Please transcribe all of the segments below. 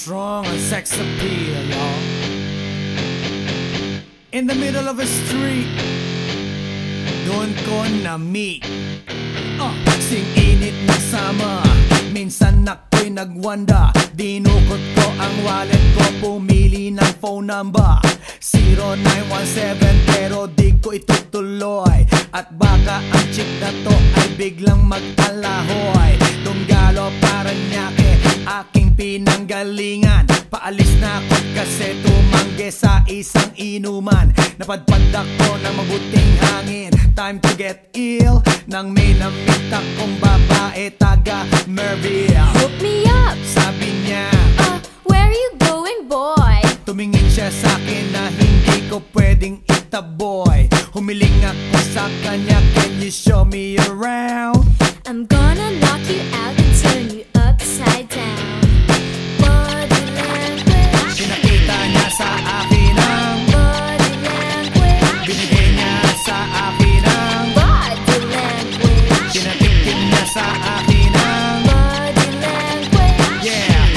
strong and sex appeal, y'all. In the middle of a street, doon ko na-meet sing init na sama. Minsan ako'y nagwanda, dinukot ko ang wallet ko, pumili ng phone number 0917, pero di ko itutuloy. At baka ang chick na to ay biglang mag-alahoy. Tunggalo Paranaque, aking pinanggalingan. Paalis na ako kasi tumangge sa isang inuman. Napadpad ako ng mabuting hangin, time to get ill. Nang may namit akong babae taga Merville. Hook me up, sabi niya, where are you going, boy? Tumingin siya sa akin na hindi ko pwedeng itaboy. Humiling ako sa kanya, can you show me around? I'm gonna knock you out and turn you upside down. Body language, Pinakita niya sa akin ang body language, binigay niya sa akin ang body language, pinatikim niya sa akin ang body language. yeah.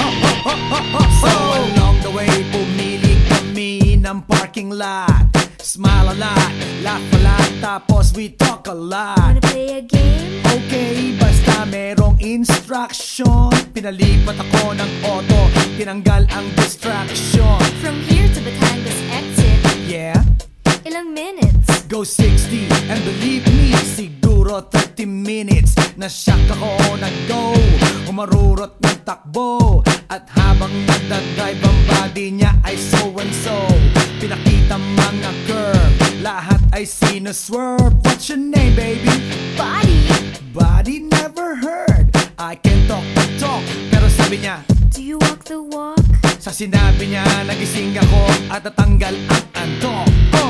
So along the way, pumili kami ng parking lot. Smile a lot, laugh a lot, tapos we talk a lot. Wanna play a game? Okay, basta merong instruction. Pinalipat ako ng auto, tinanggal ang distraction. From here to Batangas exit, Yeah, ilang minutes? go 60 and believe me, siguro 30 minutes. Na-shock ako, nag-go, umarurot ng takbo. At habang nagdadrive ang body niya ay so and so. Pinakita mga curve, lahat ay sinuswerve. What's your name, baby? Body, Body never heard. I can talk the talk, pero sabi niya, do you walk the walk? sa sinabi niya, nagising ako at natanggal ang antok.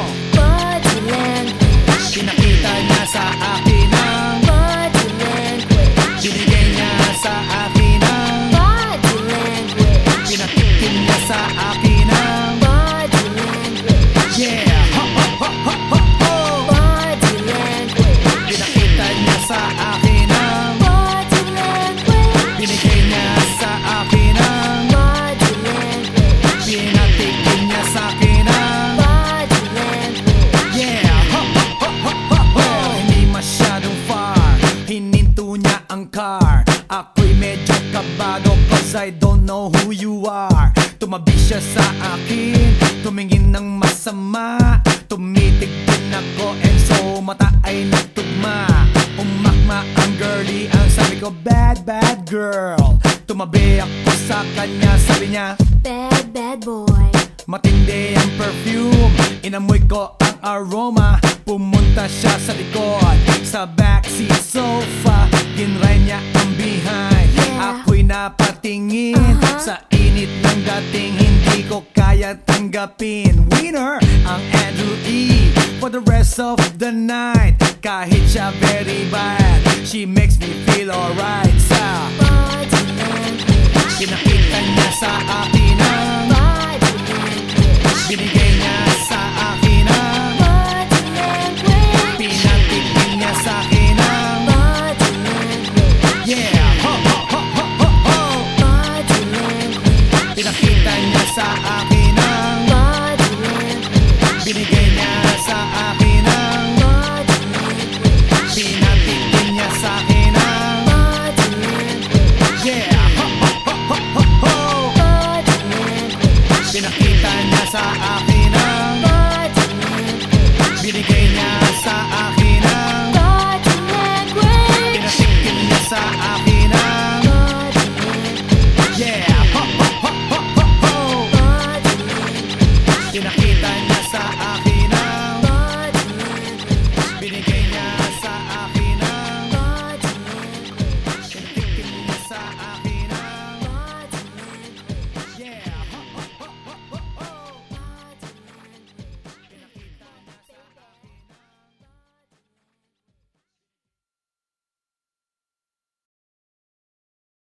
Body language, Pinakita niya sa akin ang body language, binigay niya sa akin ang body language, pinatikim niya sa akin ang body language, yeah. body language, Pinakita niya sa akin ang body language, binigay niya sa akin ang body language, pinatikim niya sa akin ang body language. yeah. Hindi masyadong far, hininto niya ang car. Ako'y medyo kabado cause I don't know who you are. Tumabi siya sa akin, tumingin ng masama. Tumitig din ako and so mata ay nagtugma. Umakma ang girly, ang sabi ko bad bad girl. Tumabi ako sa kanya, sabi niya Bad, bad boy. matindi ang perfume, inamoy ko ang aroma. Pumunta siya sa likod, sa backseat sofa. Ginray niya ang behind, Yeah. ako'y napatingin. Sa init ng dating, hindi ko kaya tanggapin. Winner ang Andrew E for the rest of the night. Kahit siya very bad, she makes me feel alright. Sa Body language, pinakita niya sa akin ang body language, binigay niya sa akin ang body language, pinatikim niya sa akin ang body language, yeah. body language, Pinakita niya sa akin ang body language, binigay niya sa akin ang body language, pinatikim niya sa akin ang body language, yeah. body language, Pinakita niya sa akin ang body language, binigay niya sa akin ang body language, pinatikim niya sa akin ang body language, yeah. body language. Pinakita niya sa akin